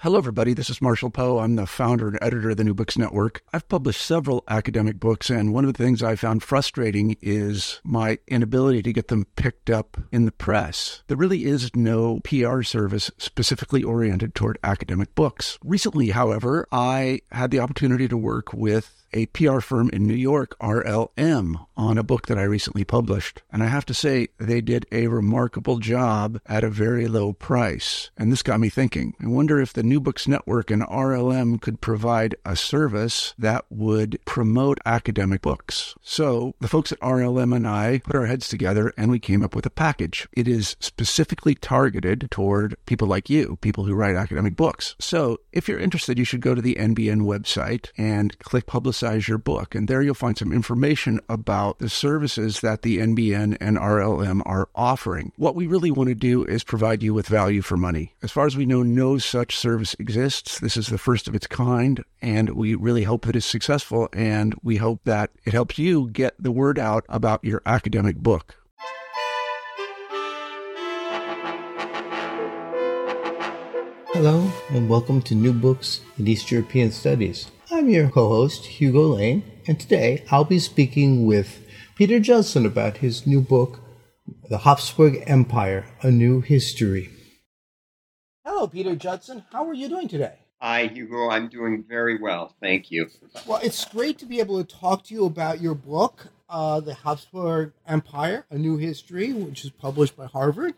Hello, everybody. This is Marshall Poe. I'm the founder and editor of the New Books Network. I've published several academic books, and one of the things I found frustrating is my inability to get them picked up in the press. There really is no PR service specifically oriented toward academic books. Recently, however, I had the opportunity to work with a PR firm in New York, RLM, on a book that I recently published. And I have to say, they did a remarkable job at a very low price. And this got me thinking. I wonder if the New Books Network and RLM could provide a service that would promote academic books. So the folks at RLM and I put our heads together and we came up with a package. It is specifically targeted toward people like you, people who write academic books. So if you're interested, you should go to the NBN website and click Publicize Your Book. And there you'll find some information about the services that the NBN and RLM are offering. What we really want to do is provide you with value for money. As far as we know, no such service exists. This is the first of its kind, and we really hope that it's successful, and we hope that it helps you get the word out about your academic book. Hello, and welcome to New Books in East European Studies. I'm your co-host, Hugo Lane, and today I'll be speaking with Peter Judson about his new book, The Habsburg Empire, A New History. Hello, Peter Judson. How are you doing today? Hi, Hugo. I'm doing very well. Thank you. Well, it's great to be able to talk to you about your book, The Habsburg Empire, A New History, which is published by Harvard.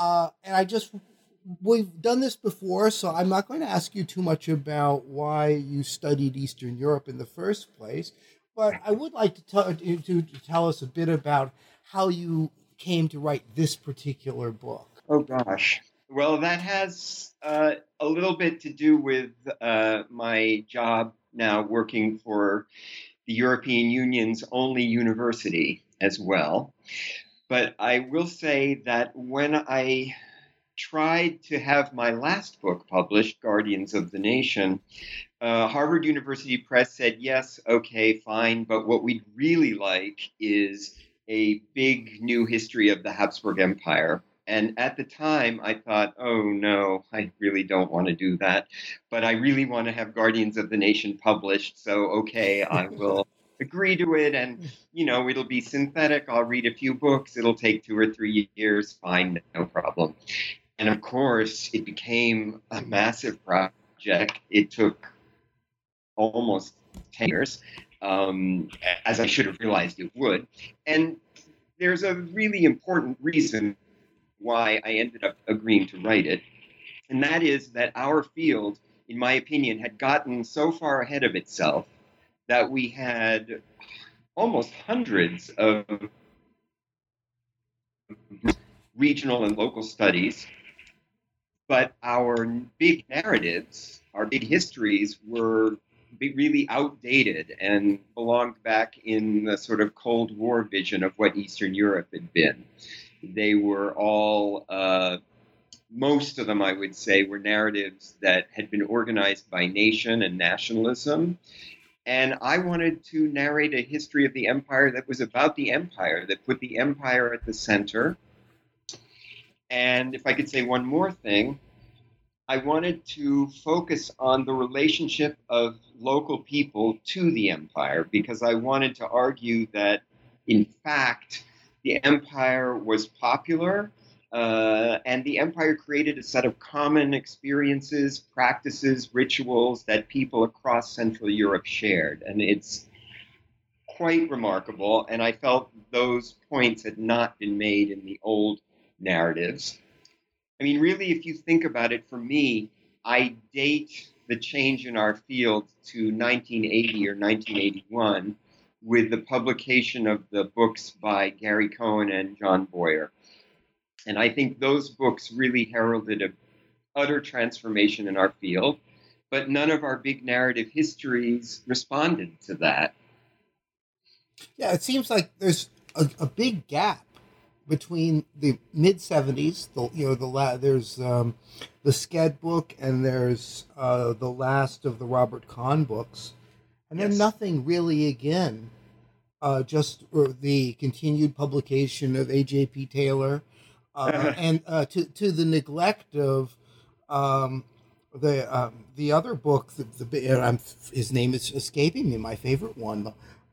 We've done this before, so I'm not going to ask you too much about why you studied Eastern Europe in the first place, but I would like to tell us a bit about how you came to write this particular book. Oh, gosh. Well, that has a little bit to do with my job now working for the European Union's only university as well. But I will say that when I tried to have my last book published, Guardians of the Nation, Harvard University Press said, yes, okay, fine, but what we'd really like is a big new history of the Habsburg Empire. And at the time, I thought, oh, no, I really don't want to do that. But I really want to have Guardians of the Nation published. So, okay, I will agree to it. And, it'll be synthetic. I'll read a few books. It'll take 2 or 3 years. Fine, no problem. And of course, it became a massive project. It took almost 10 years, as I should have realized it would. And there's a really important reason why I ended up agreeing to write it. And that is that our field, in my opinion, had gotten so far ahead of itself that we had almost hundreds of regional and local studies. But our big narratives, our big histories were really outdated and belonged back in the sort of Cold War vision of what Eastern Europe had been. They were all, most of them, I would say, were narratives that had been organized by nation and nationalism. And I wanted to narrate a history of the empire that was about the empire, that put the empire at the center. And if I could say one more thing, I wanted to focus on the relationship of local people to the empire, because I wanted to argue that, in fact, the empire was popular, and the empire created a set of common experiences, practices, rituals that people across Central Europe shared. And it's quite remarkable, and I felt those points had not been made in the old narratives. I mean, really, if you think about it, for me, I date the change in our field to 1980 or 1981 with the publication of the books by Gary Cohen and John Boyer. And I think those books really heralded an utter transformation in our field, but none of our big narrative histories responded to that. Yeah, it seems like there's a big gap between the mid 70s, there's the Sked book, and there's the last of the Robert Kahn books, and then nothing really again. Just the continued publication of A.J.P. Taylor, and to the neglect of The other book, his name is escaping me. My favorite one,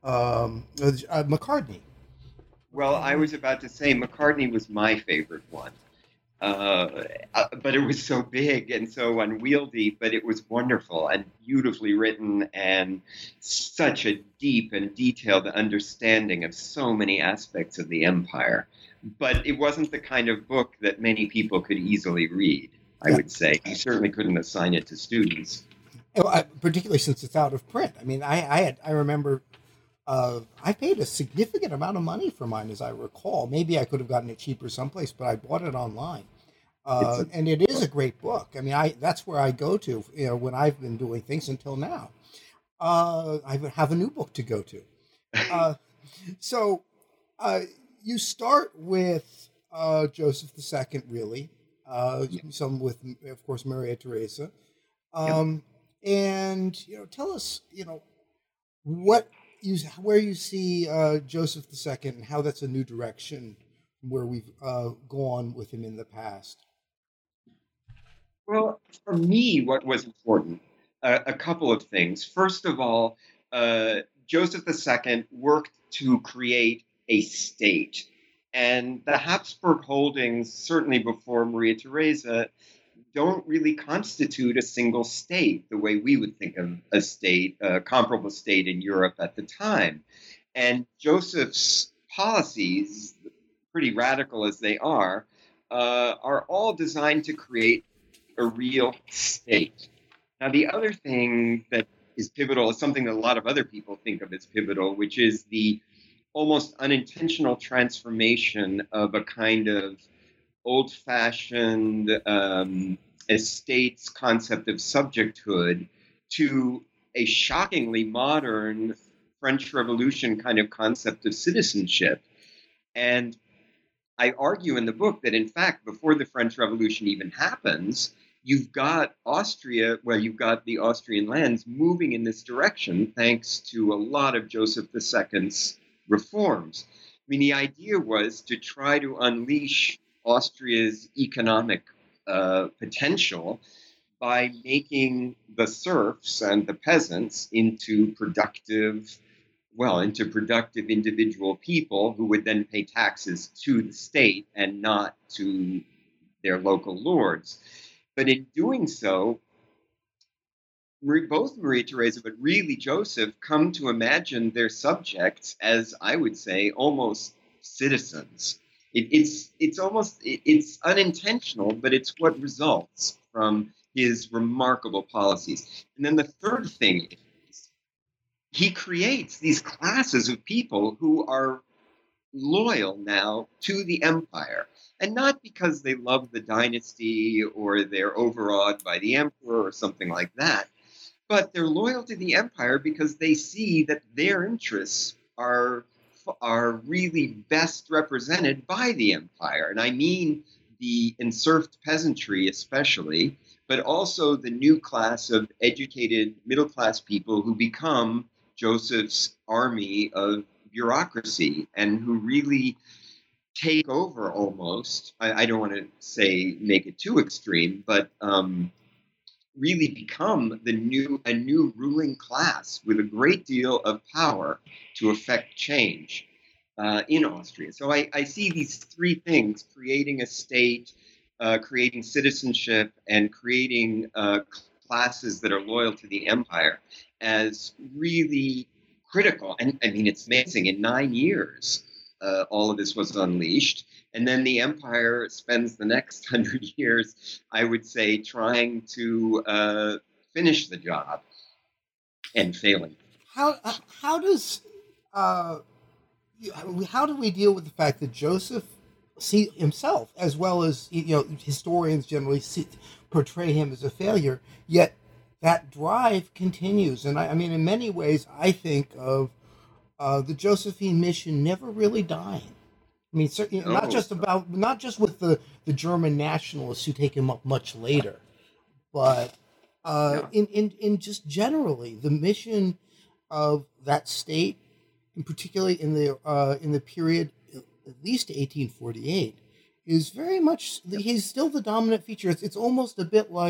McCartney. Well, I McCartney. was about to say McCartney was my favorite one. But it was so big and so unwieldy, but it was wonderful and beautifully written and such a deep and detailed understanding of so many aspects of the empire. But it wasn't the kind of book that many people could easily read, I Yeah, would say. You certainly couldn't assign it to students. well, particularly since it's out of print. I mean, I remember I paid a significant amount of money for mine, as I recall. Maybe I could have gotten it cheaper someplace, but I bought it online. It's a And it is a great book. I mean, I that's where I go to, when I've been doing things until now. I have a new book to go to. Uh, so uh, you start with Joseph II, really. yeah, Some with, of course, Maria Theresa. yeah. Um, and tell us, what where you see Joseph II and how that's a new direction where we've gone with him in the past. Well, for me, what was important, a couple of things. First of all, Joseph II worked to create a state. And the Habsburg holdings, certainly before Maria Theresa, don't really constitute a single state the way we would think of a state, a comparable state in Europe at the time. And Joseph's policies, pretty radical as they are all designed to create a real state. Now, the other thing that is pivotal is something that a lot of other people think of as pivotal, which is the almost unintentional transformation of a kind of old fashioned estates concept of subjecthood to a shockingly modern French Revolution kind of concept of citizenship. And I argue in the book that, in fact, before the French Revolution even happens, you've got Austria, well, you've got the Austrian lands moving in this direction thanks to a lot of Joseph II's reforms. I mean, the idea was to try to unleash Austria's economic potential by making the serfs and the peasants into productive individual people who would then pay taxes to the state and not to their local lords. But in doing so, both Maria Theresa, but really Joseph, come to imagine their subjects as, I would say, almost citizens. It's unintentional, but it's what results from his remarkable policies. And then the third thing is he creates these classes of people who are loyal now to the empire. And not because they love the dynasty or they're overawed by the emperor or something like that, but they're loyal to the empire because they see that their interests are really best represented by the empire. And I mean the enserfed peasantry especially, but also the new class of educated middle class people who become Joseph's army of bureaucracy and who really take over almost. I don't want to say make it too extreme, but really become a new ruling class with a great deal of power to affect change in Austria. So I see these three things: creating a state, creating citizenship, and creating classes that are loyal to the empire as really critical. And I mean, it's amazing. In 9 years, all of this was unleashed. And then the empire spends the next 100 years, I would say, trying to finish the job and failing. How does uh, how do we deal with the fact that Joseph see himself, as well as historians generally portray him as a failure, yet that drive continues? And I mean, in many ways, I think of the Josephine mission never really dying. I mean, certainly Oh, not just with the German nationalists who take him up much later, but yeah. in just generally the mission of that state, and particularly in the period at least 1848, is very much he's still the dominant feature. It's almost a bit like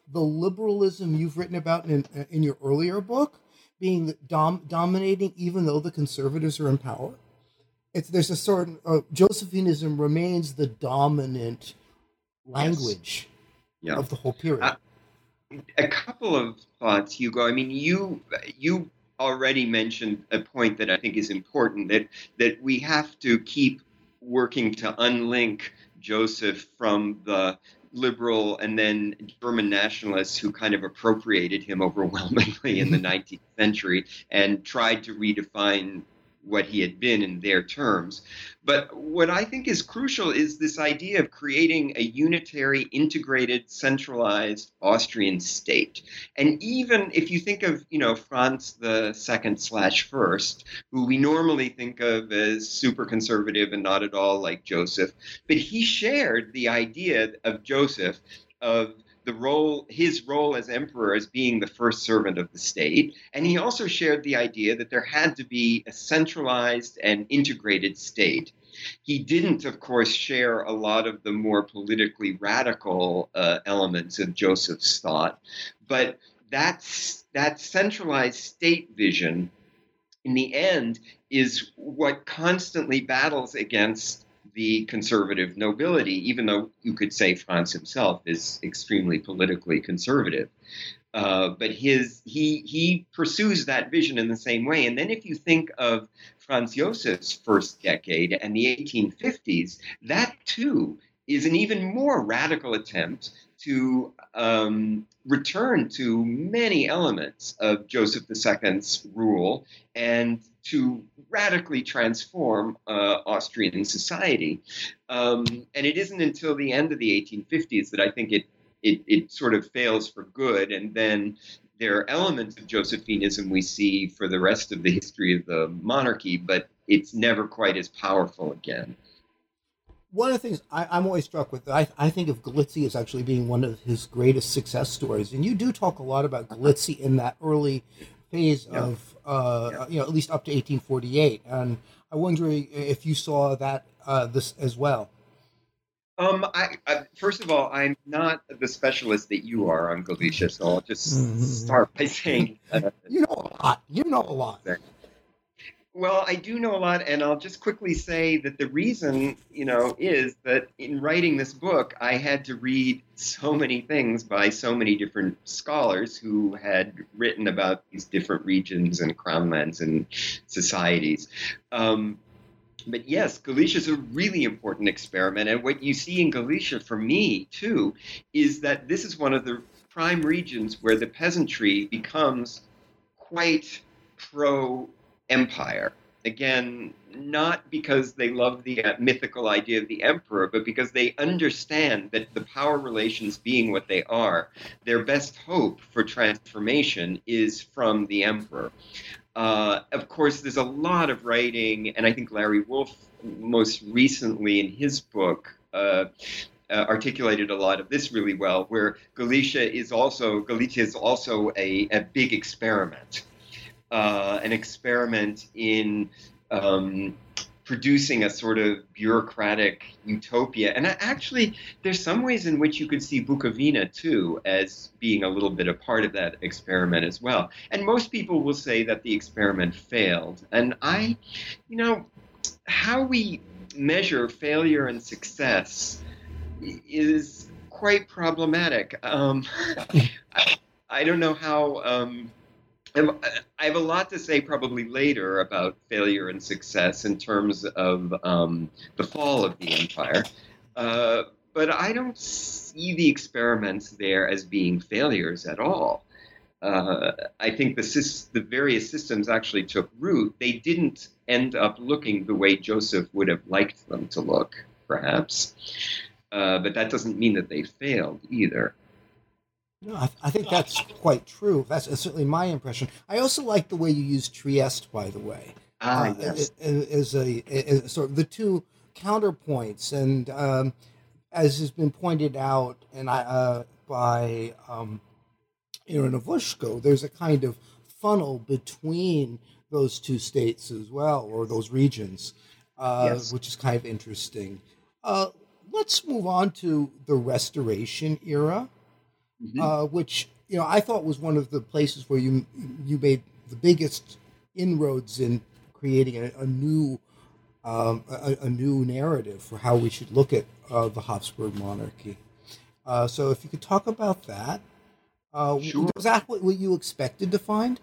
the liberalism you've written about in your earlier book being dominating, even though the conservatives are in power. There's a sort of Josephinism remains the dominant language of the whole period. A couple of thoughts, Hugo. I mean, you already mentioned a point that I think is important, that we have to keep working to unlink Joseph from the liberal and then German nationalists who kind of appropriated him overwhelmingly in the 19th century and tried to redefine what he had been in their terms. But what I think is crucial is this idea of creating a unitary, integrated, centralized Austrian state. And even if you think of, Franz II/First, who we normally think of as super conservative and not at all like Joseph, but he shared the idea of Joseph of his role as emperor as being the first servant of the state. And he also shared the idea that there had to be a centralized and integrated state. He didn't, of course, share a lot of the more politically radical elements of Joseph's thought, but that centralized state vision, in the end, is what constantly battles against the conservative nobility, even though you could say Franz himself is extremely politically conservative. But he pursues that vision in the same way. And then if you think of Franz Josef's first decade and the 1850s, that too is an even more radical attempt to return to many elements of Joseph II's rule and to radically transform Austrian society. And it isn't until the end of the 1850s that I think it sort of fails for good. And then there are elements of Josephinism we see for the rest of the history of the monarchy, but it's never quite as powerful again. One of the things I'm always struck with, I think of Galizzi as actually being one of his greatest success stories. And you do talk a lot about Galizzi in that early phase of, at least up to 1848. And I wonder if you saw that this as well. First of all, I'm not the specialist that you are on Galicia, so I'll just start by saying... You know a lot. Well, I do know a lot, and I'll just quickly say that the reason, is that in writing this book, I had to read so many things by so many different scholars who had written about these different regions and crownlands and societies. But yes, Galicia is a really important experiment, and what you see in Galicia, for me, too, is that this is one of the prime regions where the peasantry becomes quite pro-empire. Again, not because they love the mythical idea of the emperor, but because they understand that the power relations being what they are, their best hope for transformation is from the emperor. Of course, there's a lot of writing, and I think Larry Wolff most recently in his book articulated a lot of this really well, where Galicia is also a big experiment. An experiment in producing a sort of bureaucratic utopia. And actually, there's some ways in which you could see Bukovina, too, as being a little bit a part of that experiment as well. And most people will say that the experiment failed. And how we measure failure and success is quite problematic. I don't know how... I have a lot to say probably later about failure and success in terms of the fall of the empire, but I don't see the experiments there as being failures at all. I think the various systems actually took root. They didn't end up looking the way Joseph would have liked them to look, perhaps, but that doesn't mean that they failed either. No, I think that's quite true. That's certainly my impression. I also like the way you use Trieste, by the way, yes. as a sort of the two counterpoints. And as has been pointed out, and by Aaron Avushko, there's a kind of funnel between those two states as well, or those regions, which is kind of interesting. Let's move on to the Restoration era. which I thought was one of the places where you made the biggest inroads in creating a new a new narrative for how we should look at the Habsburg monarchy. So if you could talk about that, Sure. was that what you expected to find?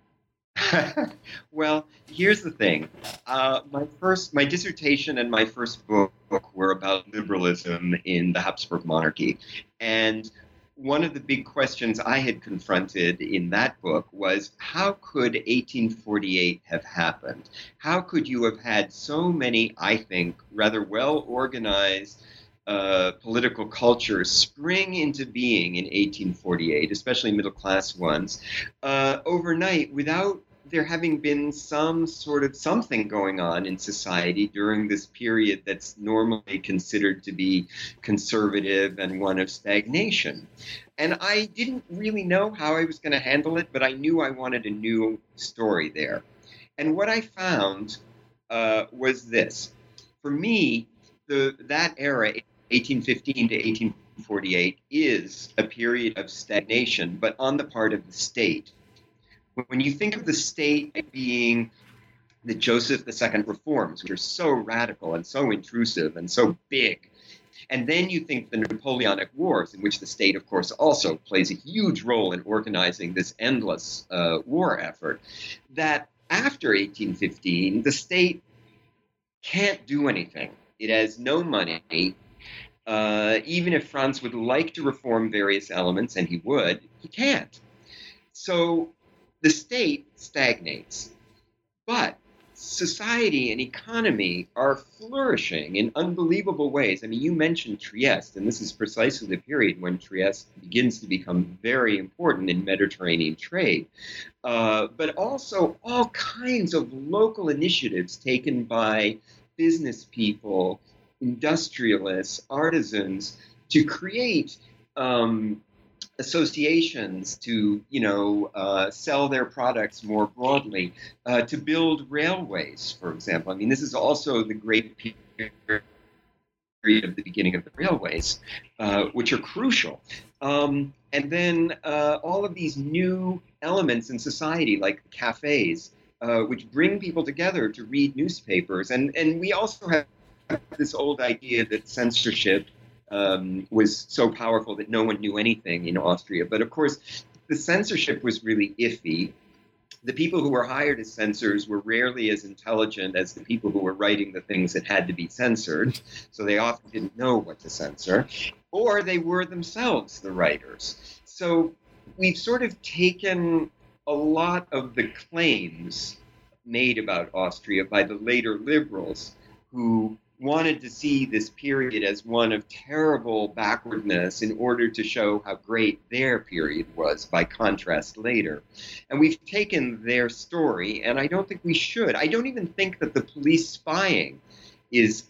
Well, here's the thing. My dissertation and my first book were about liberalism in the Habsburg monarchy, and one of the big questions I had confronted in that book was, how could 1848 have happened? How could you have had so many, I think, rather well organized political cultures spring into being in 1848, especially middle class ones, overnight without there having been some sort of something going on in society during this period that's normally considered to be conservative and one of stagnation. And I didn't really know how I was going to handle it, but I knew I wanted a new story there. And what I found was this. For me, that era, 1815 to 1848, is a period of stagnation, but on the part of the state. When you think of the state being the Joseph II reforms, which are so radical and so intrusive and so big, and then you think the Napoleonic Wars, in which the state, of course, also plays a huge role in organizing this endless war effort, that after 1815, the state can't do anything. It has no money. Even if Franz would like to reform various elements, and he would, he can't. So the state stagnates, but society and economy are flourishing in unbelievable ways. I mean, you mentioned Trieste, and this is precisely the period when Trieste begins to become very important in Mediterranean trade, but also all kinds of local initiatives taken by business people, industrialists, artisans, to create associations to, sell their products more broadly, to build railways, for example. I mean, this is also the great period of the beginning of the railways, which are crucial. And then all of these new elements in society, like cafes, which bring people together to read newspapers. And we also have this old idea that censorship was so powerful that no one knew anything in Austria. But of course, the censorship was really iffy. The people who were hired as censors were rarely as intelligent as the people who were writing the things that had to be censored. So they often didn't know what to censor, or they were themselves the writers. So we've sort of taken a lot of the claims made about Austria by the later liberals, who wanted to see this period as one of terrible backwardness in order to show how great their period was, by contrast later. And we've taken their story, and I don't think we should. I don't even think that the police spying is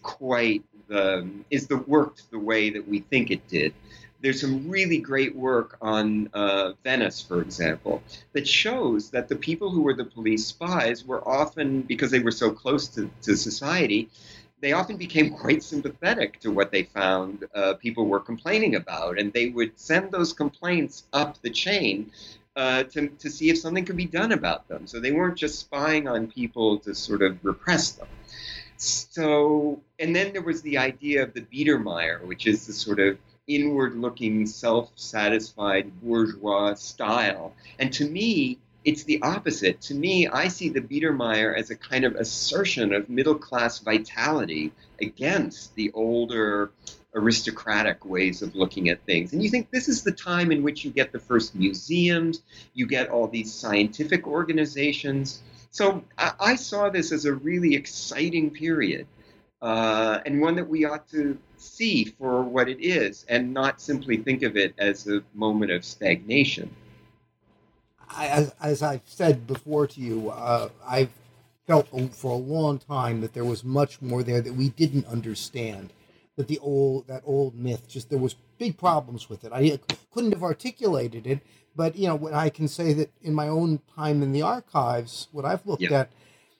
worked the way that we think it did. There's some really great work on Venice, for example, that shows that the people who were the police spies were often, because they were so close to society, they often became quite sympathetic to what they found people were complaining about, and they would send those complaints up the chain to see if something could be done about them. So they weren't just spying on people to sort of repress them. So, and then there was the idea of the Biedermeier, which is the sort of inward-looking, self-satisfied bourgeois style. And to me, it's the opposite. To me, I see the Biedermeier as a kind of assertion of middle-class vitality against the older aristocratic ways of looking at things. And you think this is the time in which you get the first museums, you get all these scientific organizations. So I saw this as a really exciting period, and one that we ought to see for what it is, and not simply think of it as a moment of stagnation. As I've said before to you, I've felt for a long time that there was much more there that we didn't understand. That that old myth, just there was big problems with it. I couldn't have articulated it, but when I can say that in my own time in the archives, what I've looked at,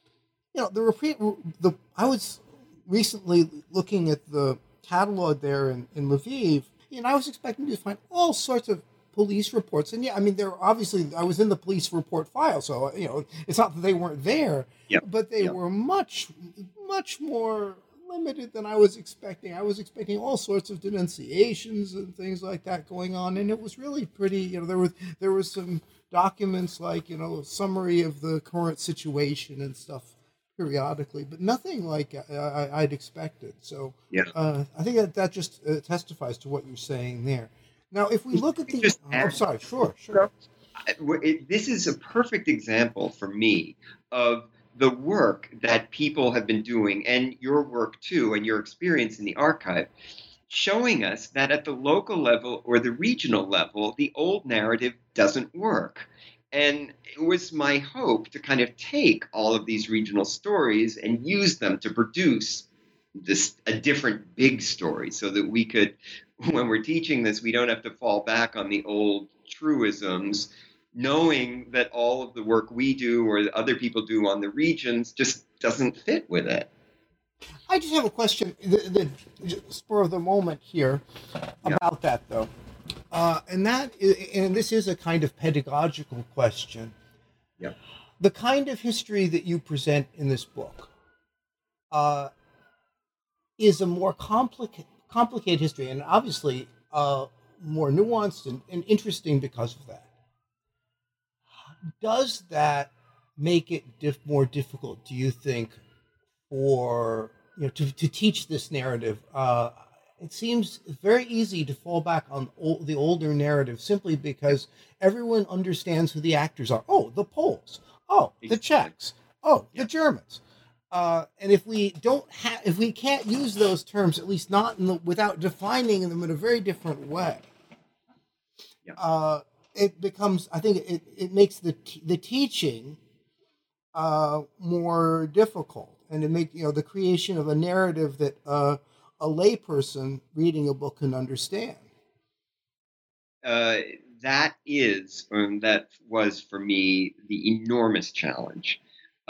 I was recently looking at the catalog there in Lviv, and I was expecting to find all sorts of police reports, and yeah, I mean, they're obviously. I was in the police report file, so it's not that they weren't there, Yep. but they Yep. were much more limited than I was expecting. I was expecting all sorts of denunciations and things like that going on, and it was really pretty. There was some documents like a summary of the current situation and stuff periodically, but nothing like I'd expected. So Yeah. I think that just testifies to what you're saying there. Now, if we look at the, Just I'm sorry, sure. This is a perfect example for me of the work that people have been doing, and your work too, and your experience in the archive, showing us that at the local level or the regional level, the old narrative doesn't work. And it was my hope to kind of take all of these regional stories and use them to produce a different big story, so that we could, when we're teaching this, we don't have to fall back on the old truisms, knowing that all of the work we do or other people do on the regions just doesn't fit with it. I just have a question, the spur of the moment here about that, though. And this is a kind of pedagogical question. Yeah. The kind of history that you present in this book is a more complicated history, and obviously more nuanced and interesting because of that. Does that make it more difficult, do you think, for to teach this narrative? It seems very easy to fall back on the older narrative simply because everyone understands who the actors are. Oh, the Poles. Oh, the Czechs. Oh, the Germans. And if we can't use those terms, at least not without defining them in a very different way, it becomes. I think it makes the teaching more difficult, and it make the creation of a narrative that a layperson reading a book can understand. That was for me the enormous challenge.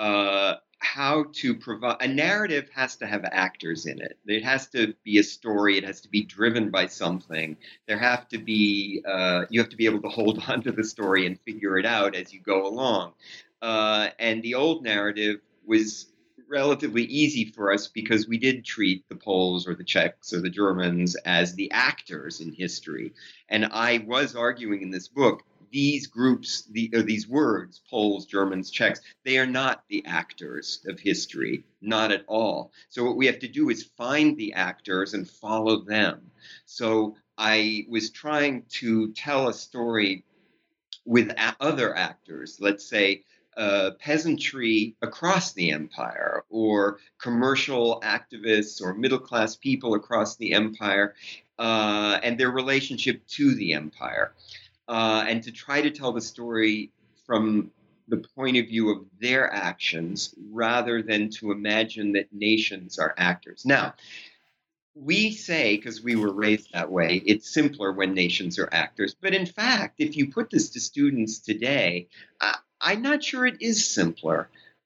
How to provide a narrative has to have actors in it. It has to be a story. It has to be driven by something. There have to be you have to be able to hold on to the story and figure it out as you go along. And the old narrative was relatively easy for us because we did treat the Poles or the Czechs or the Germans as the actors in history. And I was arguing in this book, these groups, these words, Poles, Germans, Czechs, they are not the actors of history, not at all. So what we have to do is find the actors and follow them. So I was trying to tell a story with other actors, let's say peasantry across the empire, or commercial activists or middle-class people across the empire, and their relationship to the empire. And to try to tell the story from the point of view of their actions rather than to imagine that nations are actors. Now, we say, because we were raised that way, it's simpler when nations are actors. But in fact, if you put this to students today, I'm not sure it is simpler.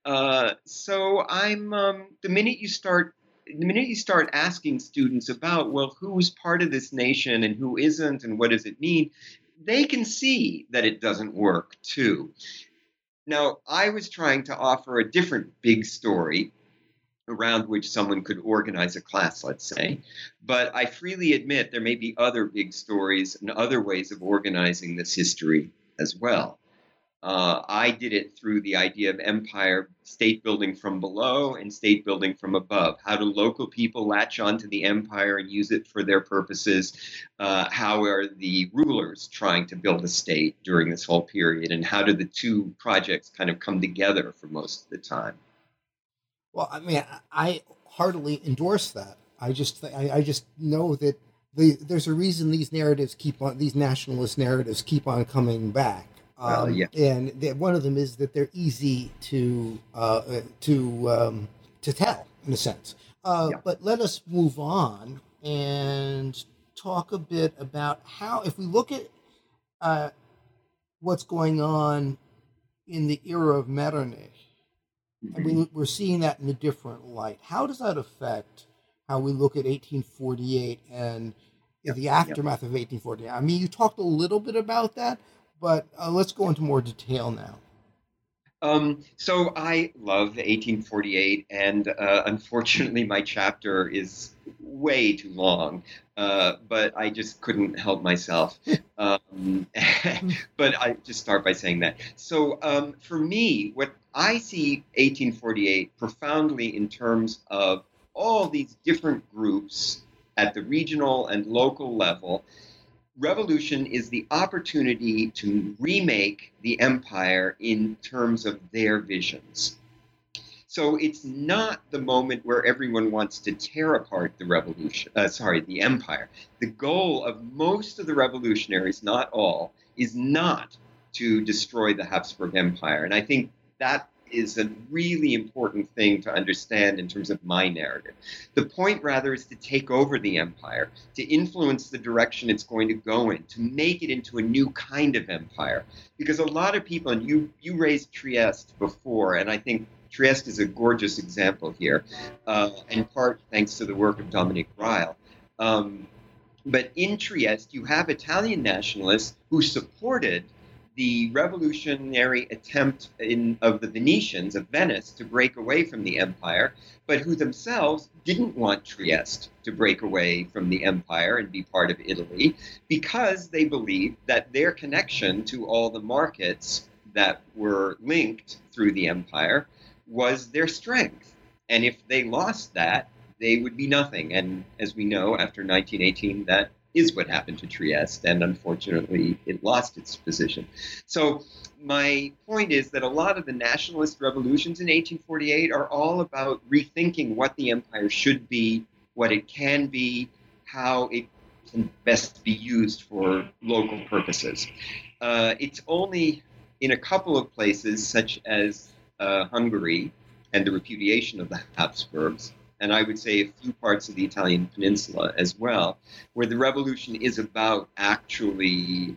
So I'm the minute you start asking students about, well, who's part of this nation and who isn't, and what does it mean, they can see that it doesn't work too. Now, I was trying to offer a different big story around which someone could organize a class, let's say. But I freely admit there may be other big stories and other ways of organizing this history as well. I did it through the idea of empire, state building from below and state building from above. How do local people latch onto the empire and use it for their purposes? How are the rulers trying to build a state during this whole period? And how do the two projects kind of come together for most of the time? Well, I mean, I heartily endorse that. I just know that there's a reason these nationalist narratives keep on coming back. And one of them is that they're easy to tell, in a sense. But let us move on and talk a bit about how, if we look at what's going on in the era of Metternich, I mean, we're seeing that in a different light. How does that affect how we look at 1848 and in the aftermath of 1848. I mean, you talked a little bit about that, but let's go into more detail now. So I love 1848, and unfortunately, my chapter is way too long, but I just couldn't help myself. But I just start by saying that. So for me, what I see 1848 profoundly in terms of all these different groups at the regional and local level. Revolution is the opportunity to remake the empire in terms of their visions. So it's not the moment where everyone wants to tear apart the empire. The goal of most of the revolutionaries, not all, is not to destroy the Habsburg Empire. And I think that is a really important thing to understand in terms of my narrative. The point, rather, is to take over the empire, to influence the direction it's going to go in, to make it into a new kind of empire. Because a lot of people, and you raised Trieste before, and I think Trieste is a gorgeous example here, in part thanks to the work of Dominique Ryle. But in Trieste, you have Italian nationalists who supported the revolutionary attempt of the Venetians of Venice to break away from the empire, but who themselves didn't want Trieste to break away from the empire and be part of Italy, because they believed that their connection to all the markets that were linked through the empire was their strength. And if they lost that, they would be nothing. And as we know, after 1918, that is what happened to Trieste, and unfortunately, it lost its position. So my point is that a lot of the nationalist revolutions in 1848 are all about rethinking what the empire should be, what it can be, how it can best be used for local purposes. It's only in a couple of places, such as Hungary and the repudiation of the Habsburgs, and I would say a few parts of the Italian peninsula as well, where the revolution is about actually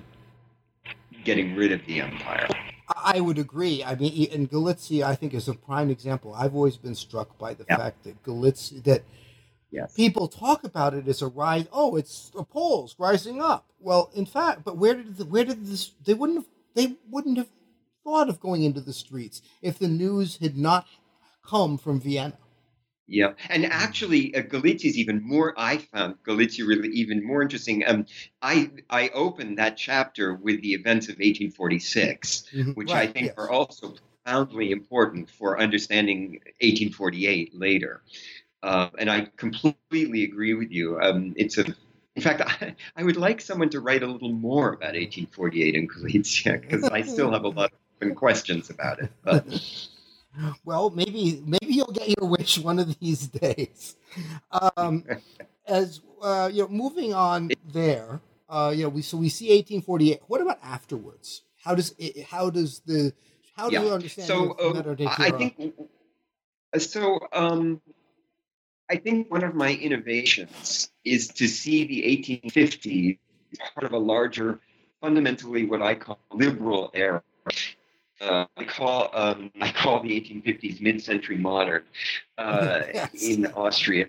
getting rid of the empire. I would agree. I mean, in Galicia, I think is a prime example. I've always been struck by the fact that Galicia, people talk about it as a rise. Oh, it's the Poles rising up. Well, in fact, but where did this? They wouldn't have thought of going into the streets if the news had not come from Vienna. Yeah, and actually, Galicia is even more. I found Galicia really even more interesting. I opened that chapter with the events of 1846, which I think are also profoundly important for understanding 1848 later. And I completely agree with you. In fact, I would like someone to write a little more about 1848 in Galicia, because I still have a lot of open questions about it. But. Well, maybe you'll get your wish one of these days. Moving on there, we see 1848. What about afterwards? How do you understand? So I think one of my innovations is to see the 1850s as part of a larger, fundamentally what I call liberal era. I call the 1850s mid-century modern in Austria,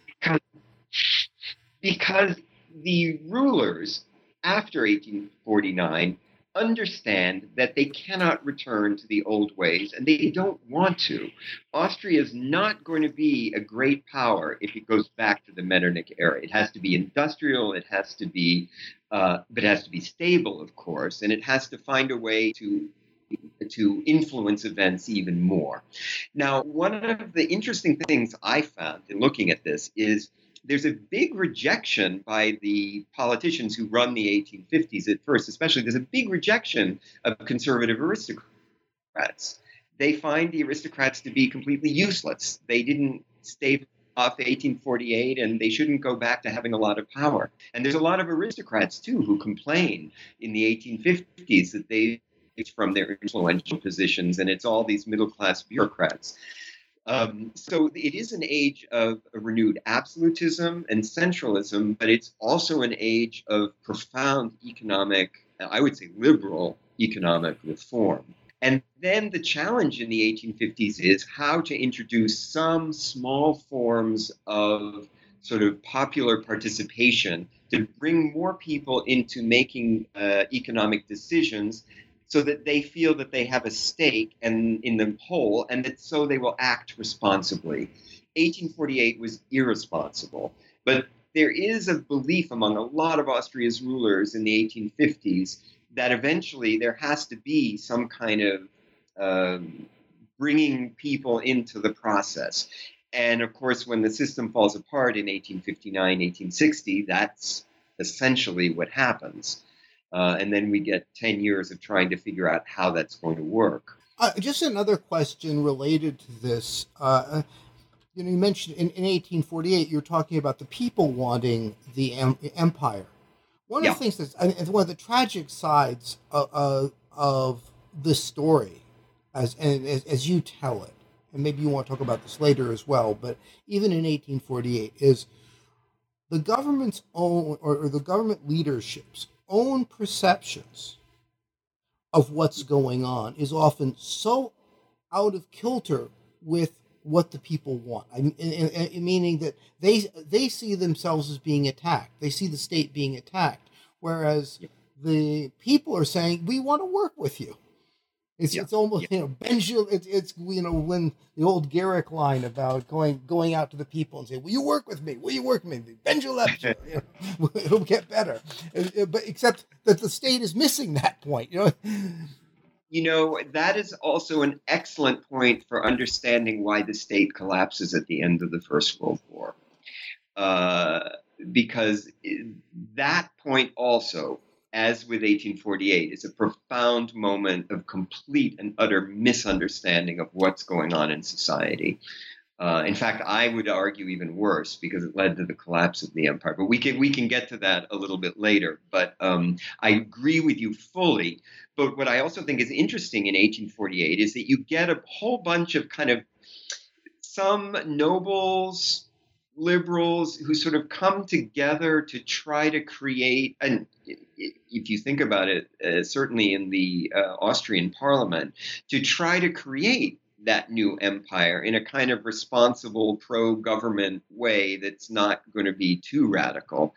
because the rulers after 1849 understand that they cannot return to the old ways, and they don't want to. Austria is not going to be a great power if it goes back to the Metternich era. It has to be industrial, but it has to be stable, of course, and it has to find a way to influence events even more. Now, one of the interesting things I found in looking at this is there's a big rejection by the politicians who run the 1850s at first, especially. There's a big rejection of conservative aristocrats. They find the aristocrats to be completely useless. They didn't stave off 1848, and they shouldn't go back to having a lot of power. And there's a lot of aristocrats, too, who complain in the 1850s that it's from their influential positions, and it's all these middle-class bureaucrats. So it is an age of a renewed absolutism and centralism, but it's also an age of profound economic, I would say liberal economic reform. And then the challenge in the 1850s is how to introduce some small forms of sort of popular participation to bring more people into making economic decisions so that they feel that they have a stake in the whole, and that so they will act responsibly. 1848 was irresponsible, but there is a belief among a lot of Austria's rulers in the 1850s that eventually there has to be some kind of bringing people into the process. And of course, when the system falls apart in 1859, 1860, that's essentially what happens. And then we get 10 years of trying to figure out how that's going to work. Just another question related to this. You mentioned in 1848, you're talking about the people wanting the empire. One of the things that's, and one of the tragic sides of this story, as you tell it, and maybe you want to talk about this later as well, but even in 1848, is the government's own, or the government leadership's own perceptions of what's going on is often so out of kilter with what the people want. Meaning that they see themselves as being attacked. They see the state being attacked, whereas the people are saying, "We want to work with you." It's almost Benjamin. It's when the old Garrick line about going out to the people and saying, "Will you work with me? Will you work with me?" Benjamin, it'll get better. But except that the state is missing that point. That is also an excellent point for understanding why the state collapses at the end of the First World War. Because that point also, as with 1848, is a profound moment of complete and utter misunderstanding of what's going on in society. In fact, I would argue even worse, because it led to the collapse of the empire. But we can get to that a little bit later. But I agree with you fully. But what I also think is interesting in 1848 is that you get a whole bunch of kind of some nobles, liberals who sort of come together to try to create, and if you think about it, certainly in the Austrian parliament, to try to create that new empire in a kind of responsible pro-government way that's not going to be too radical.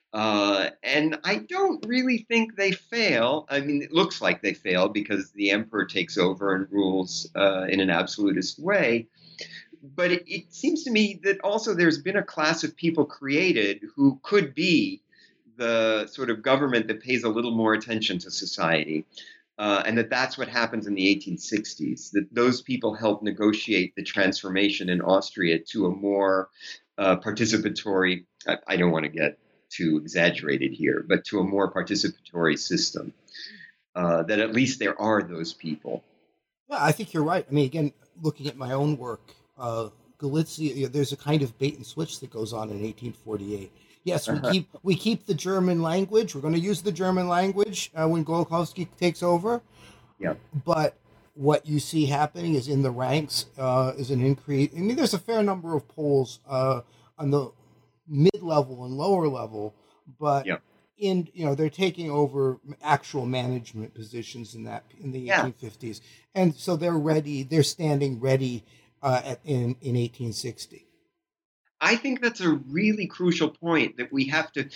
And I don't really think they fail. I mean, it looks like they fail because the emperor takes over and rules in an absolutist way. But it seems to me that also there's been a class of people created who could be the sort of government that pays a little more attention to society. And that's what happens in the 1860s, that those people help negotiate the transformation in Austria to a more participatory, I don't want to get too exaggerated here, but to a more participatory system, that at least there are those people. Yeah, I think you're right. I mean, again, looking at my own work, Galicia, there's a kind of bait and switch that goes on in 1848. Yes, we keep the German language. We're going to use the German language when Golkowski takes over. Yeah. But what you see happening is in the ranks is an increase. I mean, there's a fair number of polls on the mid-level and lower level, but they're taking over actual management positions in the 1850s, and so they're ready. They're standing ready in 1860. I think that's a really crucial point that we have to,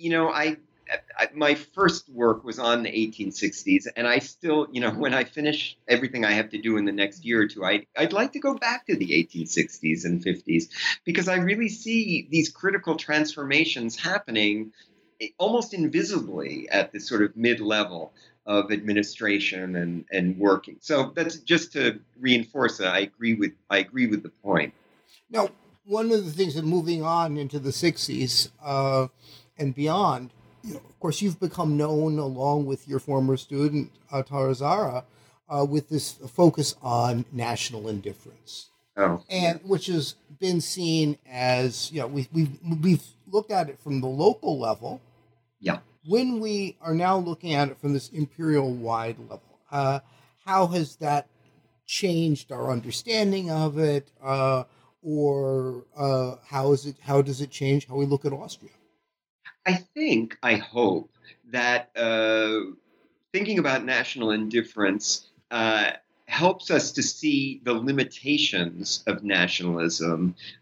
my first work was on the 1860s, and I still, when I finish everything I have to do in the next year or two, I'd like to go back to the 1860s and 50s, because I really see these critical transformations happening almost invisibly at this sort of mid-level of administration and working. So that's just to reinforce that. I agree with the point. Now, one of the things that moving on into the 60s and beyond, of course, you've become known along with your former student, Tara Zahra, with this focus on national indifference. Which has been seen as, we've looked at it from the local level. Yeah. When we are now looking at it from this imperial-wide level, how has that changed our understanding of it, or how does it change how we look at Austria? I hope that thinking about national indifference helps us to see the limitations of nationalism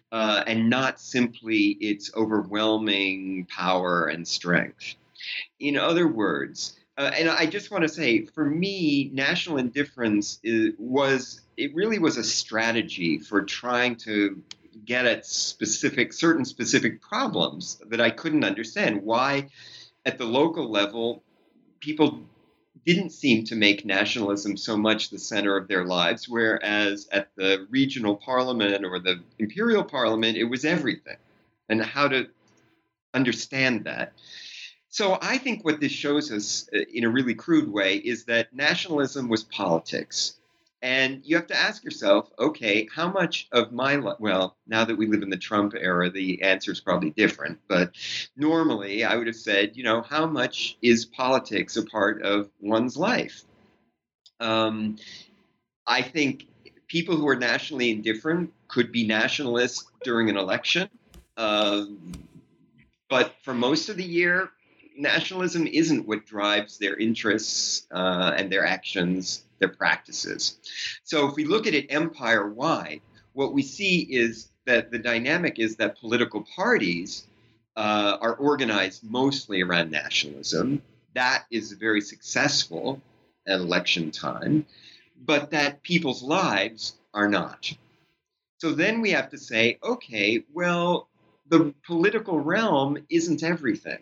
and not simply its overwhelming power and strength. In other words, and I just want to say, for me, national indifference really was a strategy for trying to get at certain specific problems that I couldn't understand. Why, at the local level, people didn't seem to make nationalism so much the center of their lives, whereas at the regional parliament or the imperial parliament, it was everything, and how to understand that. So I think what this shows us in a really crude way is that nationalism was politics. And you have to ask yourself, okay, how much of my life, well, now that we live in the Trump era, the answer is probably different. But normally I would have said, how much is politics a part of one's life? I think people who are nationally indifferent could be nationalists during an election. But for most of the year, nationalism isn't what drives their interests and their actions, their practices. So if we look at it empire-wide, what we see is that the dynamic is that political parties are organized mostly around nationalism. That is very successful at election time, but that people's lives are not. So then we have to say, okay, well, the political realm isn't everything.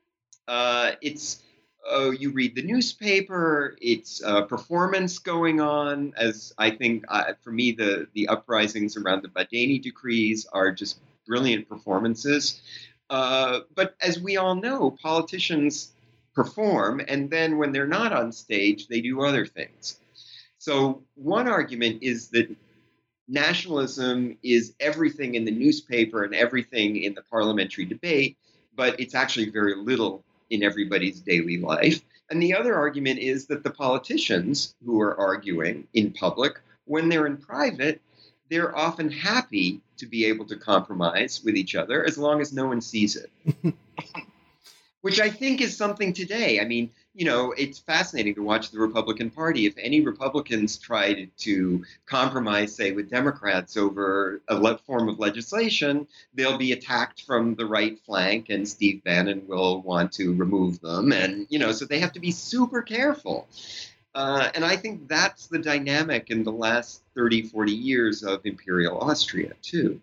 You read the newspaper, it's a performance going on, as I think, for me, the uprisings around the Badeni decrees are just brilliant performances. But as we all know, politicians perform, and then when they're not on stage, they do other things. So one argument is that nationalism is everything in the newspaper and everything in the parliamentary debate, but it's actually very little in everybody's daily life. And the other argument is that the politicians who are arguing in public, when they're in private, they're often happy to be able to compromise with each other as long as no one sees it. Which I think is something today. I mean, it's fascinating to watch the Republican Party. If any Republicans tried to compromise, say, with Democrats over a form of legislation, they'll be attacked from the right flank, and Steve Bannon will want to remove them. And, so they have to be super careful. And I think that's the dynamic in the last 30, 40 years of Imperial Austria, too.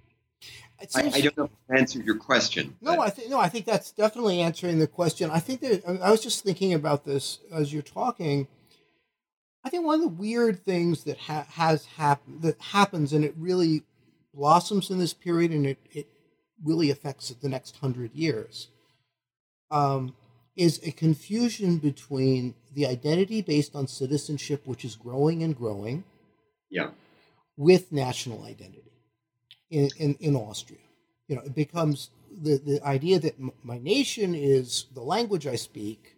I don't know if I answered your question. No, I think that's definitely answering the question. I think I was just thinking about this as you're talking. I think one of the weird things that happens, and it really blossoms in this period, and it really affects the next 100 years, is a confusion between the identity based on citizenship, which is growing and growing, with national identity. In Austria, it becomes the idea that my nation is the language I speak,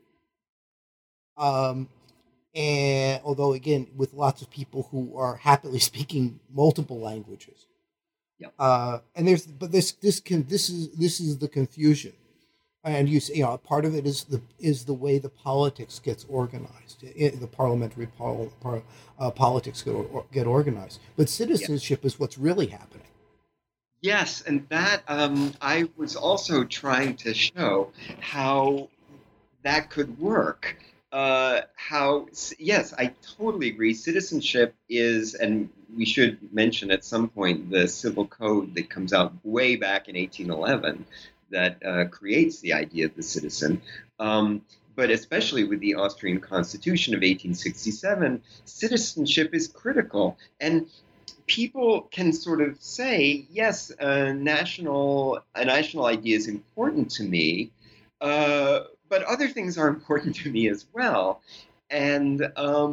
and although again with lots of people who are happily speaking multiple languages, and this is the confusion, and you say part of it is the way the politics gets organized, the parliamentary politics get organized, but citizenship is what's really happening. Yes, and that I was also trying to show how that could work. Yes, I totally agree. Citizenship is, and we should mention at some point, the civil code that comes out way back in 1811 that creates the idea of the citizen. But especially with the Austrian Constitution of 1867, citizenship is critical. And people can sort of say, yes, a national idea is important to me, but other things are important to me as well. And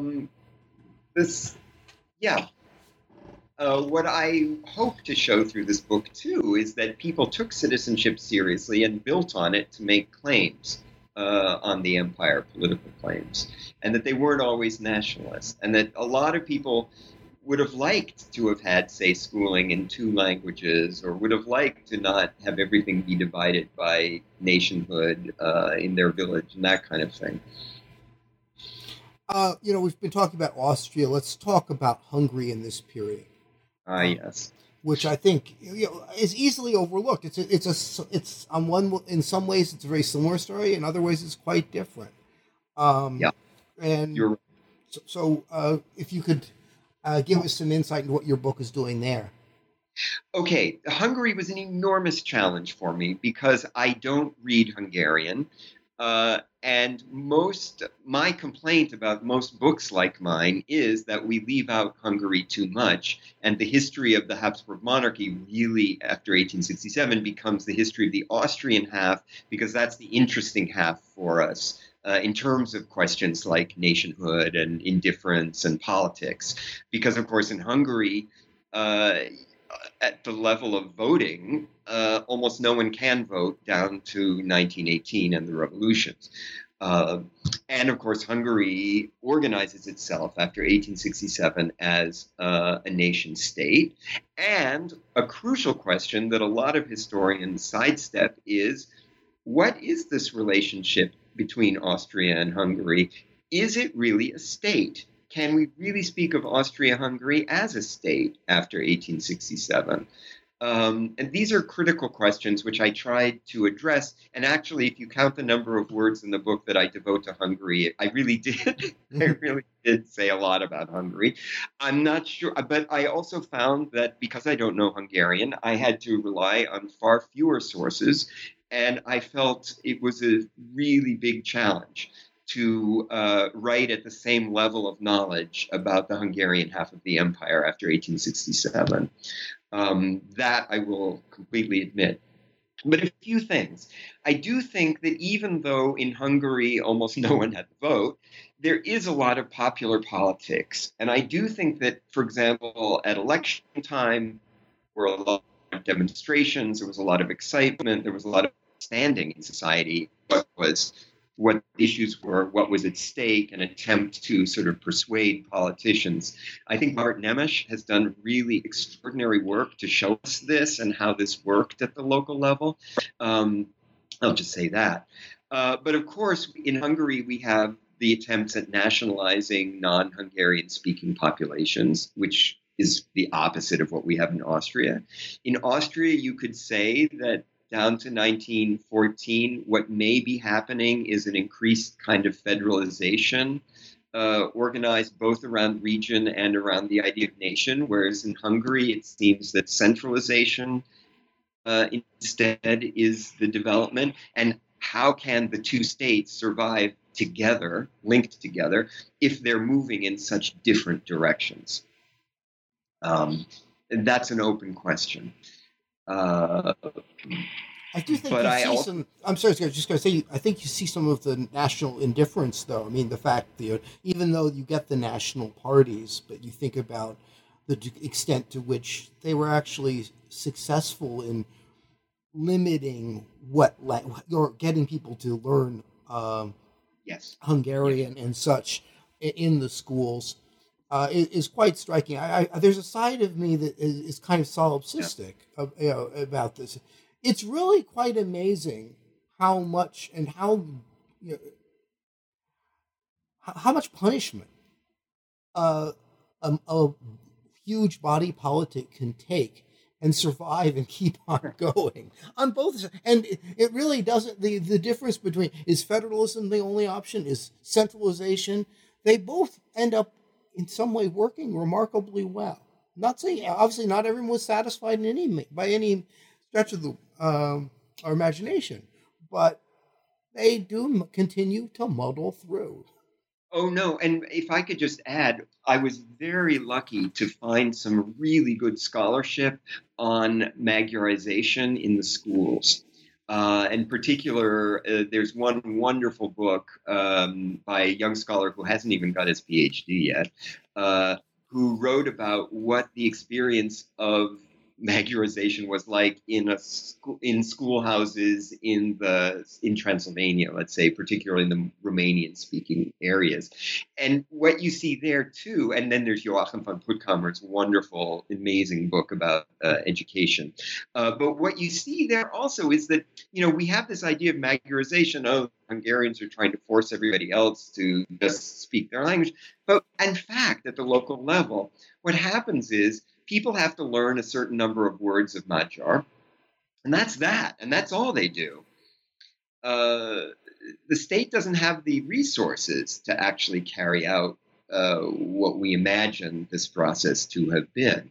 what I hope to show through this book, too, is that people took citizenship seriously and built on it to make claims on the empire, political claims, and that they weren't always nationalists, and that a lot of people would have liked to have had, say, schooling in 2 languages, or would have liked to not have everything be divided by nationhood in their village and that kind of thing. We've been talking about Austria. Let's talk about Hungary in this period. Yes. which I think is easily overlooked. It's on one, in some ways it's a very similar story, in other ways it's quite different. Yeah, And you're if you could give us some insight into what your book is doing there. okay. Hungary was an enormous challenge for me because I don't read Hungarian. And my complaint about most books like mine is that we leave out Hungary too much, and the history of the Habsburg monarchy really, after 1867, becomes the history of the Austrian half, because that's the interesting half for us in terms of questions like nationhood and indifference and politics. Because, of course, in Hungary, at the level of voting, almost no one can vote down to 1918 and the revolutions. And of course, Hungary organizes itself after 1867 as a nation state. And a crucial question that a lot of historians sidestep is, what is this relationship between Austria and Hungary? Is it really a state? Can we really speak of Austria-Hungary as a state after 1867? And these are critical questions which I tried to address. And actually, if you count the number of words in the book that I devote to Hungary, I really did. I really did say a lot about Hungary. I'm not sure, but I also found that because I don't know Hungarian, I had to rely on far fewer sources. And I felt it was a really big challenge to write at the same level of knowledge about the Hungarian half of the empire after 1867. That I will completely admit. But a few things. I do think that even though in Hungary almost no one had the vote, there is a lot of popular politics. And I do think that, for example, at election time, there were a lot of demonstrations, there was a lot of excitement, there was a lot of standing in society, what issues were, what was at stake, an attempt to sort of persuade politicians. I think Bart Nemes has done really extraordinary work to show us this and how this worked at the local level. I'll just say that. But of course, in Hungary, we have the attempts at nationalizing non-Hungarian speaking populations, which is the opposite of what we have in Austria. In Austria, you could say that down to 1914, what may be happening is an increased kind of federalization, organized both around region and around the idea of nation, whereas in Hungary, it seems that centralization instead is the development. And how can the two states survive together, linked together, if they're moving in such different directions? And that's an open question. I do think some. I'm sorry, I was just going to say. I think you see some of the national indifference, though. I mean, the fact that even though you get the national parties, but you think about the extent to which they were actually successful in limiting or getting people to learn Hungarian and such in the schools. Is quite striking. There's a side of me that is kind of solipsistic about this. It's really quite amazing how much and how much punishment a huge body politic can take and survive and keep on going on both sides. And it really doesn't. The difference between, is federalism the only option? Is centralization? They both end up in some way working remarkably well. Not saying, obviously not everyone was satisfied by any stretch of our imagination, but they do continue to muddle through. Oh, no. And if I could just add, I was very lucky to find some really good scholarship on Magyarization in the schools. In particular, there's one wonderful book by a young scholar who hasn't even got his PhD yet, who wrote about what the experience of Magyarization was like in schoolhouses in Transylvania, let's say, particularly in the Romanian-speaking areas. And what you see there too, and then there's Joachim von Puttkamer's wonderful, amazing book about education. But what you see there also is that we have this idea of Magyarization. Oh, Hungarians are trying to force everybody else to just speak their language. But in fact, at the local level, what happens is people have to learn a certain number of words of Magyar, and that's all they do. The state doesn't have the resources to actually carry out what we imagine this process to have been.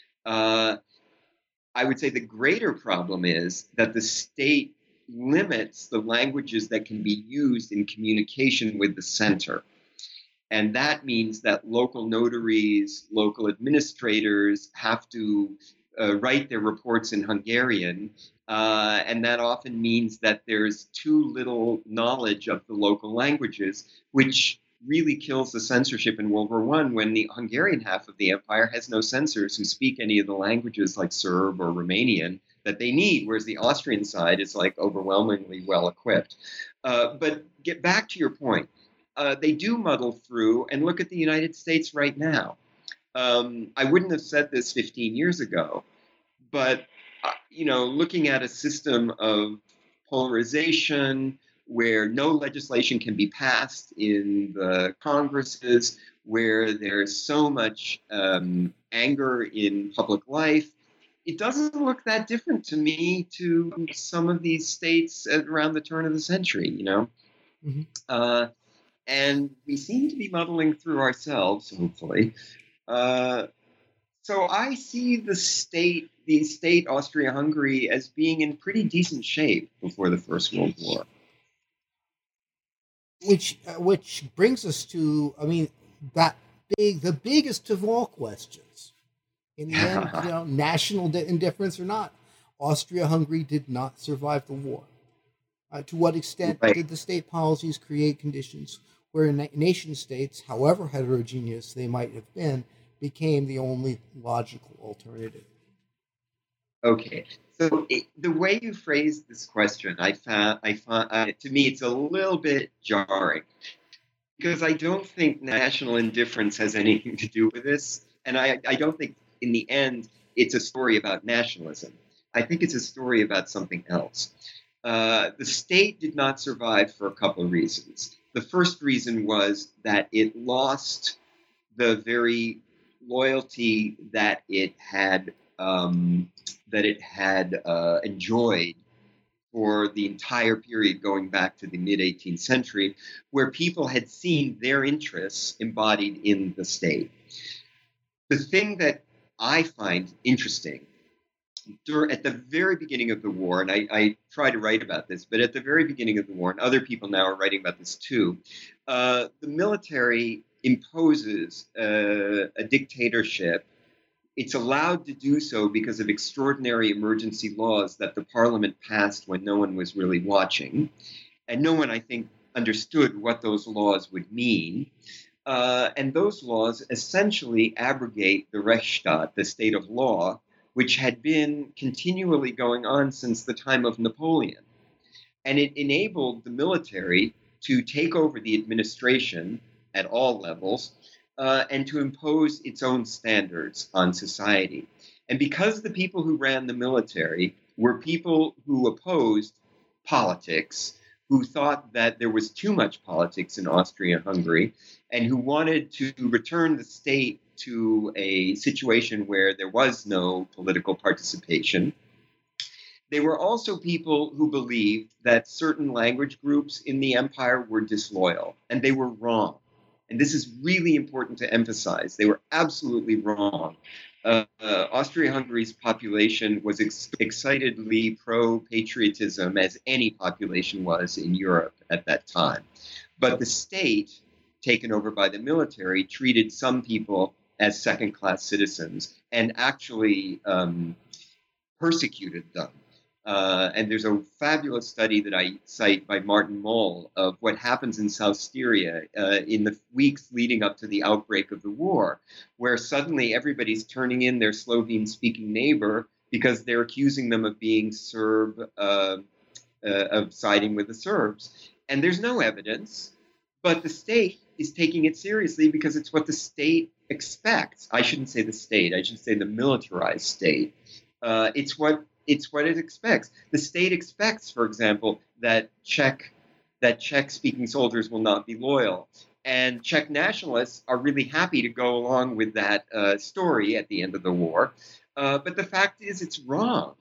I would say the greater problem is that the state limits the languages that can be used in communication with the center. And that means that local notaries, local administrators have to write their reports in Hungarian. And that often means that there's too little knowledge of the local languages, which really kills the censorship in World War I, when the Hungarian half of the empire has no censors who speak any of the languages like Serb or Romanian that they need, whereas the Austrian side is like overwhelmingly well equipped. But get back to your point. They do muddle through, and look at the United States right now. I wouldn't have said this 15 years ago, but looking at a system of polarization where no legislation can be passed in the Congresses, where there's so much anger in public life, it doesn't look that different to me to some of these states around the turn of the century, Mm-hmm. And we seem to be muddling through ourselves, hopefully. So I see the state Austria-Hungary, as being in pretty decent shape before the First World War. Which brings us to, the biggest of all questions. In the end, national indifference or not, Austria-Hungary did not survive the war. To what extent did the state policies create conditions where nation states, however heterogeneous they might have been, became the only logical alternative? Okay, so the way you phrased this question, I found to me it's a little bit jarring, because I don't think national indifference has anything to do with this, and I don't think in the end it's a story about nationalism. I think it's a story about something else. The state did not survive for a couple of reasons. The first reason was that it lost the very loyalty that it had enjoyed for the entire period going back to the mid-18th century, where people had seen their interests embodied in the state. The thing that I find interesting at the very beginning of the war, and I try to write about this, but at the very beginning of the war, and other people now are writing about this too, the military imposes a dictatorship. It's allowed to do so because of extraordinary emergency laws that the parliament passed when no one was really watching. And no one, I think, understood what those laws would mean. And those laws essentially abrogate the Rechtsstaat, the state of law, which had been continually going on since the time of Napoleon. And it enabled the military to take over the administration at all levels and to impose its own standards on society. And because the people who ran the military were people who opposed politics, who thought that there was too much politics in Austria-Hungary, and who wanted to return the state to a situation where there was no political participation. They were also people who believed that certain language groups in the empire were disloyal, and they were wrong. And this is really important to emphasize. They were absolutely wrong. Austria-Hungary's population was excitedly pro-patriotism, as any population was in Europe at that time. But the state, taken over by the military, treated some people as second-class citizens and actually persecuted them. And there's a fabulous study that I cite by Martin Moll of what happens in South Styria in the weeks leading up to the outbreak of the war, where suddenly everybody's turning in their Slovene-speaking neighbor because they're accusing them of being Serb, of siding with the Serbs. And there's no evidence, but the state is taking it seriously because it's what the state expects. I shouldn't say the state, I should say the militarized state. It's what it expects. The state expects, for example, that Czech that Czech-speaking soldiers will not be loyal. And Czech nationalists are really happy to go along with that story at the end of the war. But the fact is, it's wrong.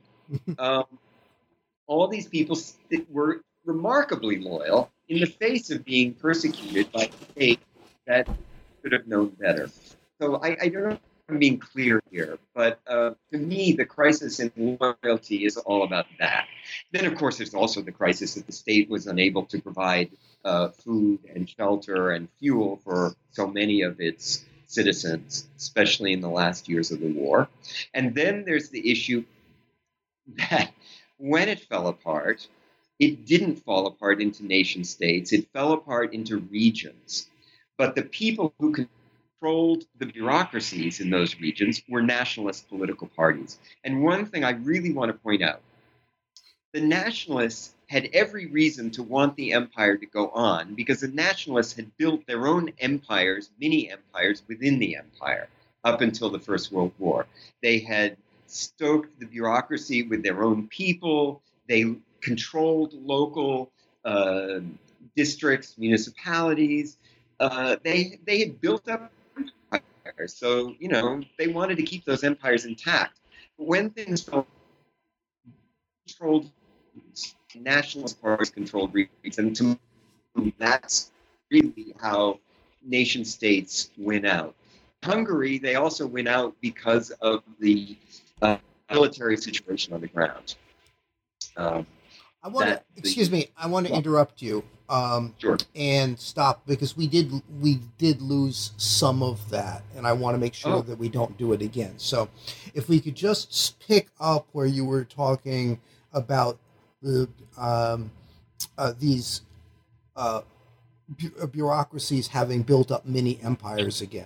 All these people were remarkably loyal in the face of being persecuted by a state that should have known better. So I don't know if I'm being clear here, but to me, the crisis in loyalty is all about that. Then, of course, there's also the crisis that the state was unable to provide food and shelter and fuel for so many of its citizens, especially in the last years of the war. And then there's the issue that when it fell apart, it didn't fall apart into nation states. It fell apart into regions. But the people who controlled the bureaucracies in those regions were nationalist political parties. And one thing I really want to point out, the nationalists had every reason to want the empire to go on because the nationalists had built their own empires, mini empires within the empire up until the First World War. They had stoked the bureaucracy with their own people. They controlled local districts, municipalities. They had built up empires. So, they wanted to keep those empires intact. But when things fell, controlled nationalist parties controlled regions, and to me, that's really how nation states win out. Hungary, they also win out because of the military situation on the ground. I want to interrupt you. Sure. And stop because we did lose some of that, and I want to make sure that we don't do it again. So, if we could just pick up where you were talking about the these bureaucracies having built up mini empires again.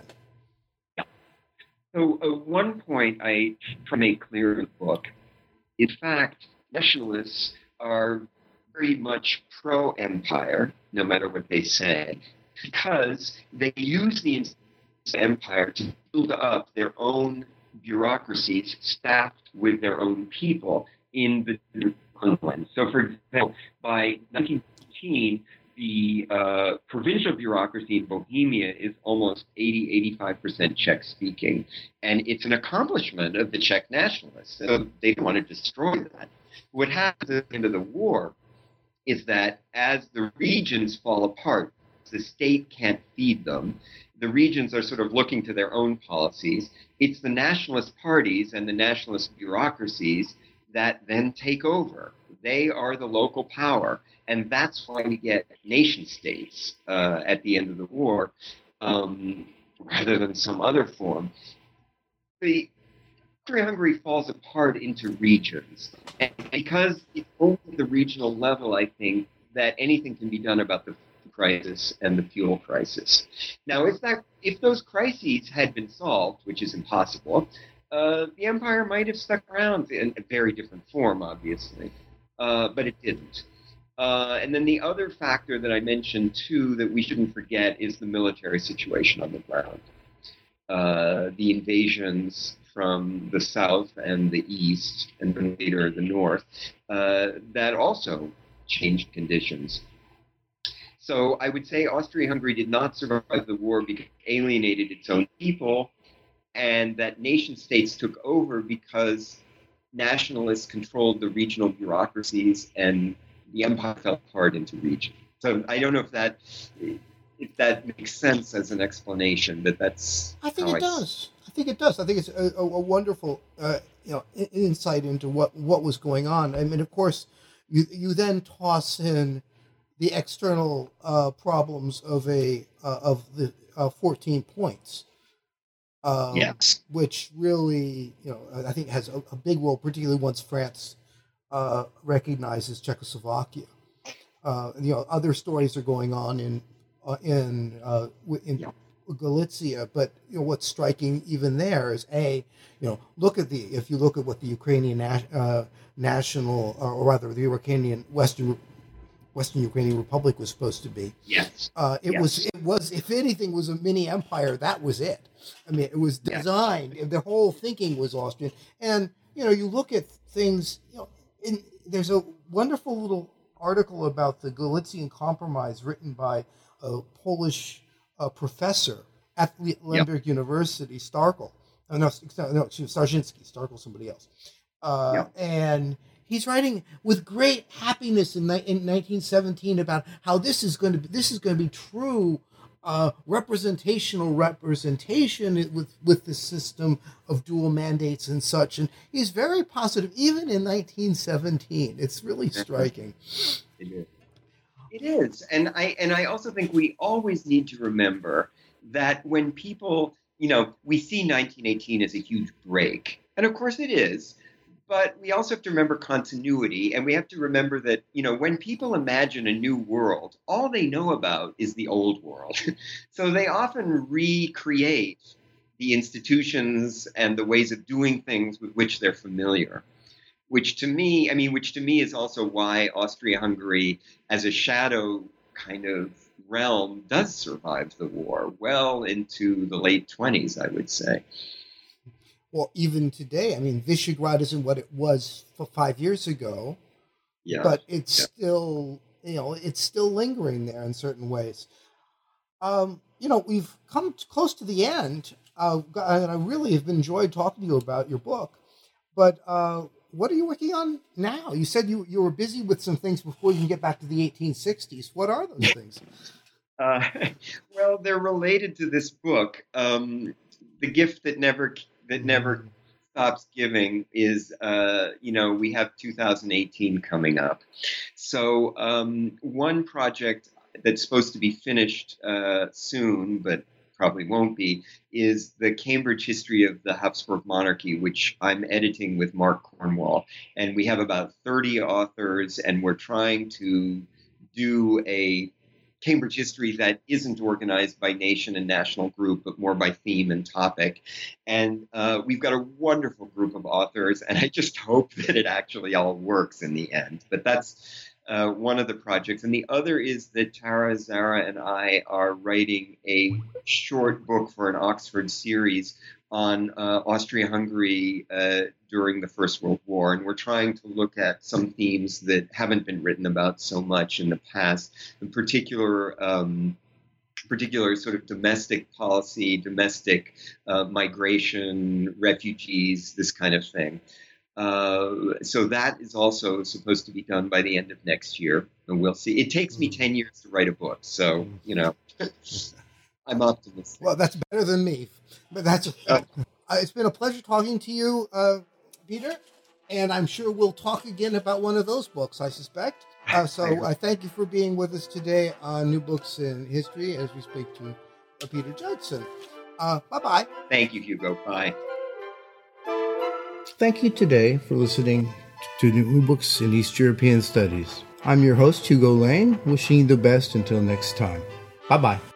So one point I try to make clear in the book, in fact, nationalists are very much pro-empire, no matter what they say, because they use the empire to build up their own bureaucracies staffed with their own people in the homeland. So, for example, by 1915, the provincial bureaucracy in Bohemia is almost 85% Czech-speaking. And it's an accomplishment of the Czech nationalists. So they don't want to destroy that. What happens at the end of the war is that as the regions fall apart, the state can't feed them. The regions are sort of looking to their own policies. It's the nationalist parties and the nationalist bureaucracies that then take over. They are the local power. And that's why we get nation states at the end of the war, rather than some other form. Austria-Hungary falls apart into regions. And because it's only at the regional level, I think, that anything can be done about the crisis and the fuel crisis. Now, if those crises had been solved, which is impossible, the empire might have stuck around in a very different form, obviously, but it didn't. And then the other factor that I mentioned, too, that we shouldn't forget is the military situation on the ground. The invasions from the south and the east, and then later the north, that also changed conditions. So I would say Austria-Hungary did not survive the war because it alienated its own people, and that nation states took over because nationalists controlled the regional bureaucracies and the empire fell apart into regions. So I don't know if that makes sense as an explanation, but that's. I think it does. I think it does. I think it's a wonderful, insight into what was going on. I mean, of course, you then toss in the external problems of the 14 points. Yes. Which really, I think has a big role, particularly once France recognizes Czechoslovakia. Other stories are going on in Galicia, but what's striking even there is if you look at what the Ukrainian national, or rather the Ukrainian Western Ukrainian Republic was supposed to be. Yes. It was if anything was a mini empire, that was it. I mean, it was designed. Yes. The whole thinking was Austrian, and you look at things. There's a wonderful little article about the Galician Compromise written by a Polish professor at Lemberg University, Starkel. Oh, no, Starzyński. Starkel, somebody else. And he's writing with great happiness in 1917 about how this is going to be true representation with the system of dual mandates and such. And he's very positive, even in 1917. It's really striking. It is. And I also think we always need to remember that when people, we see 1918 as a huge break. And of course it is. But we also have to remember continuity, and we have to remember that, when people imagine a new world, all they know about is the old world. So they often recreate the institutions and the ways of doing things with which they're familiar, which to me is also why Austria-Hungary as a shadow kind of realm does survive the war well into the late 20s, I would say. Well, even today, Visegrad isn't what it was 5 years ago, but it's still, it's still lingering there in certain ways. We've come close to the end, and I really have enjoyed talking to you about your book. But what are you working on now? You said you were busy with some things before you can get back to the 1860s. What are those things? Well, they're related to this book. The Gift that never stops giving is, we have 2018 coming up. So one project that's supposed to be finished soon, but probably won't be, is the Cambridge History of the Habsburg Monarchy, which I'm editing with Mark Cornwall. And we have about 30 authors, and we're trying to do a Cambridge history that isn't organized by nation and national group, but more by theme and topic. And we've got a wonderful group of authors, and I just hope that it actually all works in the end. But that's one of the projects. And the other is that Tara, Zara, and I are writing a short book for an Oxford series on Austria-Hungary during the First World War. And we're trying to look at some themes that haven't been written about so much in the past, in particular sort of domestic policy, domestic migration, refugees, this kind of thing. So that is also supposed to be done by the end of next year, and we'll see. It takes me 10 years to write a book, so, I'm optimistic. Well, that's better than me, but that's it's been a pleasure talking to you, Peter, and I'm sure we'll talk again about one of those books, I suspect. So I thank you for being with us today on New Books in History as we speak to Peter Judson. Bye-bye. Thank you, Hugo. Bye. Thank you today for listening to New Books in East European Studies. I'm your host, Hugo Lane, wishing you the best until next time. Bye-bye.